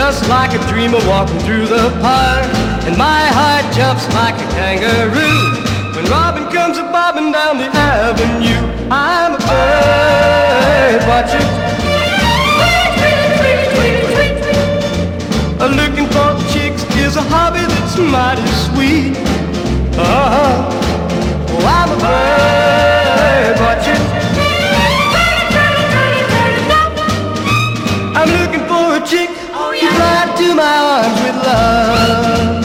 just like a dreamer walking through the park, and my heart jumps like a kangaroo when Robin comes a-bobbing down the avenue. I'm a bird watching, looking for chicks is a hobby that's mighty sweet. Oh, I'm a bird watching. I'm looking for a chick to fly to my arms with love.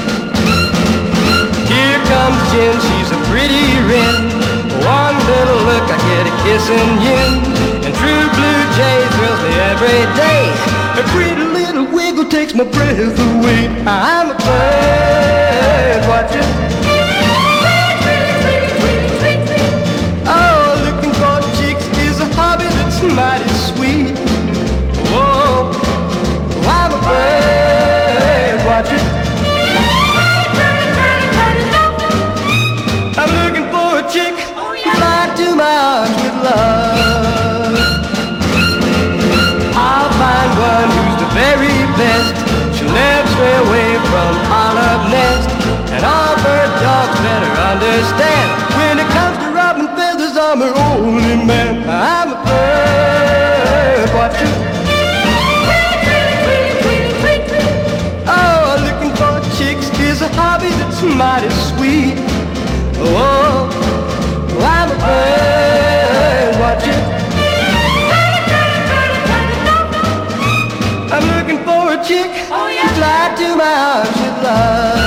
Here comes Jen, she's a pretty wren. One little look, I get a kissing yin. And true blue jay thrills me every day. A pretty little wiggle takes my breath away. I'm a bird watching. Oh, looking for chicks is a hobby that's mighty sweet. Whoa, I'm a bird watching. I'm looking for a chick to fly to my arms with love. I'll find one who's the very best. She'll never stray away from olive nest. And all bird dogs better understand, when it comes to robin feathers, I'm her only man. I'm a bird watcher. Oh, looking for chicks is a hobby that's mighty sweet. Oh, I'm a bird watcher. I'm looking for a chick to fly to my arms with love.